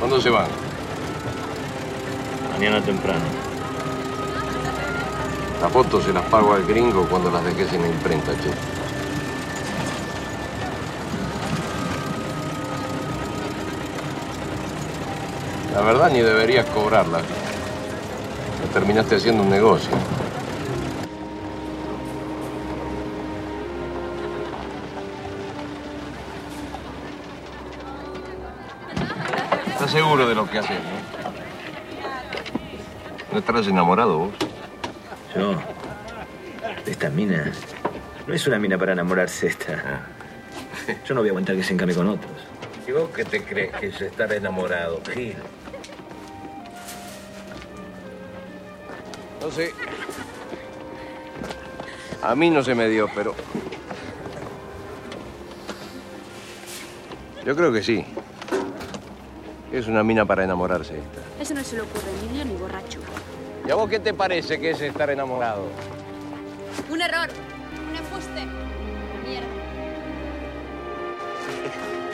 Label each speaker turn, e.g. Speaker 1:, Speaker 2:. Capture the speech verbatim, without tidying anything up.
Speaker 1: ¿Cuándo se van?
Speaker 2: Mañana temprano.
Speaker 1: Las fotos se las pago al gringo cuando las dejes en la imprenta, che. La verdad, ni deberías cobrarlas. Me terminaste haciendo un negocio. ¿Estás seguro de lo que haces, no? ¿No estarás enamorado vos?
Speaker 2: Yo, de esta mina, no es una mina para enamorarse esta. Yo no voy a aguantar que se encame con otros.
Speaker 1: ¿Y vos qué te crees que es estar enamorado, Gil? No sé. A mí no se me dio, pero... yo creo que sí. Es una mina para enamorarse esta.
Speaker 3: Eso no se le ocurre ni niño ni borracho.
Speaker 1: ¿Y a vos qué te parece que es estar enamorado?
Speaker 3: Un error. Un embuste. Mierda.